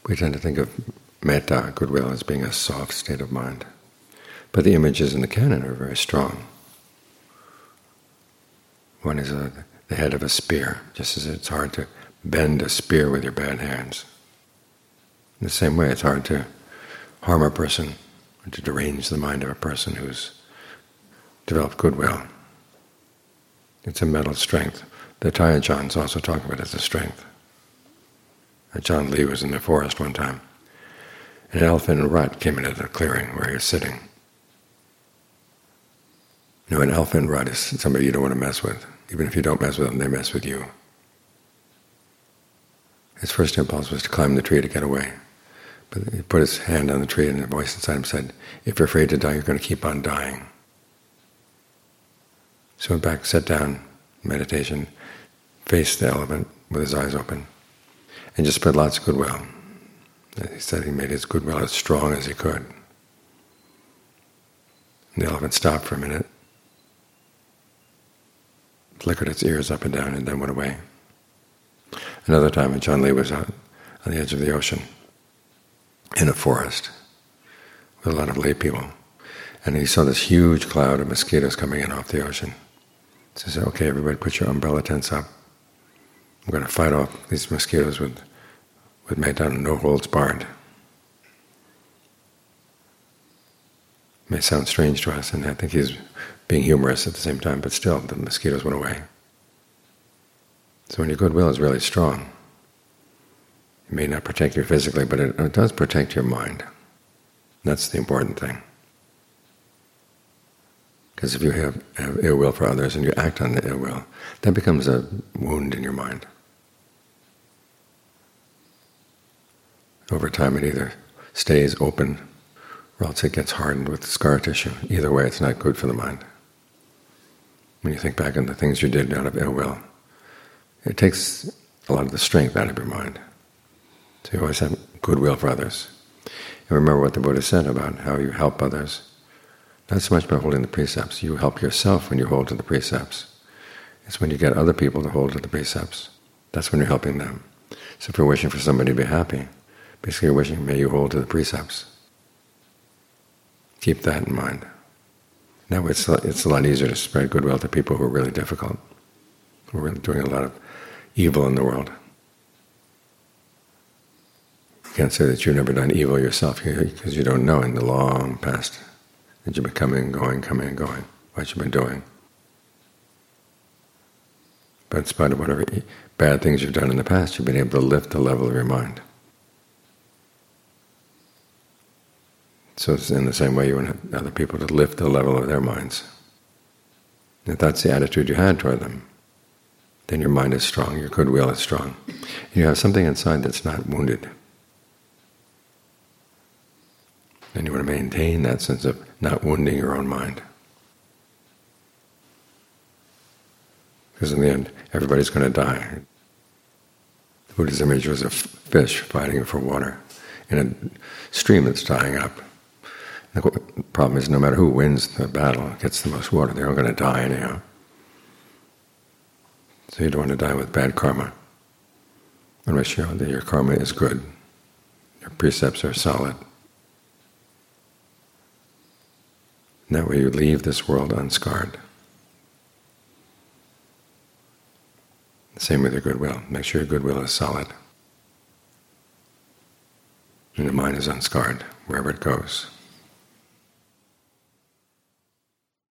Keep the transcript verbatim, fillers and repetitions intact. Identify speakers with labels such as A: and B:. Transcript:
A: We tend to think of metta, goodwill, as being a soft state of mind. But the images in the canon are very strong. One is a, the head of a spear, just as it's hard to bend a spear with your bad hands. In the same way, it's hard to harm a person, or to derange the mind of a person who's developed goodwill. It's a mental strength. The Taiyajans also talk about it as a strength. John Lee was in the forest one time, and an elephant and rut came into the clearing where he was sitting. You know, an elephant and rut is somebody you don't want to mess with. Even if you don't mess with them, they mess with you. His first impulse was to climb the tree to get away. But he put his hand on the tree, and a voice inside him said, "If you're afraid to die, you're going to keep on dying." So he went back, sat down, meditation, faced the elephant with his eyes open, and just spread lots of goodwill. He said he made his goodwill as strong as he could. And the elephant stopped for a minute, flickered its ears up and down, and then went away. Another time, John Lee was out on the edge of the ocean, in a forest, with a lot of lay people, and he saw this huge cloud of mosquitoes coming in off the ocean. So he said, "Okay, everybody put your umbrella tents up. I'm going to fight off these mosquitoes with, with metta, no holds barred." It may sound strange to us, and I think he's being humorous at the same time, but still, the mosquitoes went away. So when your goodwill is really strong, it may not protect you physically, but it, it does protect your mind. That's the important thing. Because if you have, have ill will for others and you act on the ill will, that becomes a wound in your mind. Over time it either stays open or else it gets hardened with scar tissue. Either way, it's not good for the mind. When you think back on the things you did out of ill will, it takes a lot of the strength out of your mind. So you always have goodwill for others. And remember what the Buddha said about how you help others. Not so much by holding the precepts. You help yourself when you hold to the precepts. It's when you get other people to hold to the precepts. That's when you're helping them. So if you're wishing for somebody to be happy, basically you're wishing, may you hold to the precepts. Keep that in mind. That way it's a, it's a lot easier to spread goodwill to people who are really difficult, who are really doing a lot of evil in the world. You can't say that you've never done evil yourself because you don't know in the long past that you've been coming and going, coming and going, what you've been doing. But in spite of whatever bad things you've done in the past, you've been able to lift the level of your mind. So it's in the same way you want other people to lift the level of their minds. If that's the attitude you had toward them, then your mind is strong, your goodwill is strong. And you have something inside that's not wounded. And you want to maintain that sense of not wounding your own mind. Because in the end, everybody's going to die. The Buddha's image was a fish fighting for water in a stream that's drying up. The problem is, no matter who wins the battle, gets the most water, they're all going to die anyhow. So you don't want to die with bad karma. Unless you know that your karma is good, your precepts are solid. And that way you leave this world unscarred. The same with your goodwill. Make sure your goodwill is solid. And the mind is unscarred wherever it goes.